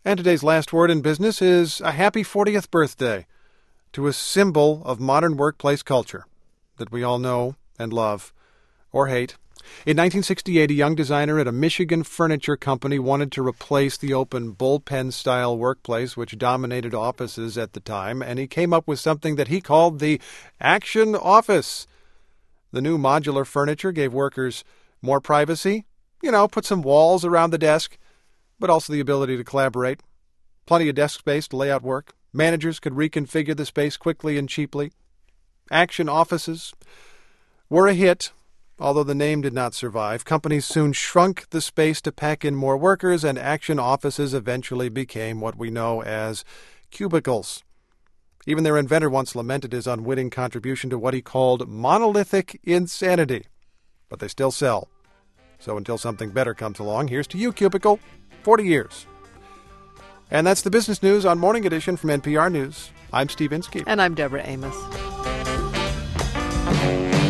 And today's last word in business is a happy 40th birthday to a symbol of modern workplace culture that we all know and love, or hate. In 1968, a young designer at a Michigan furniture company wanted to replace the open bullpen-style workplace which dominated offices at the time, and he came up with something that he called the Action Office. The new modular furniture gave workers more privacy, put some walls around the desk, but also the ability to collaborate. Plenty of desk space to lay out work. Managers could reconfigure the space quickly and cheaply. Action offices were a hit, although the name did not survive. Companies soon shrunk the space to pack in more workers, and action offices eventually became what we know as cubicles. Even their inventor once lamented his unwitting contribution to what he called monolithic insanity. But they still sell. So until something better comes along, here's to you, Cubicle. 40 years. And that's the business news on Morning Edition from NPR News. I'm Steve Inskeep. And I'm Deborah Amos.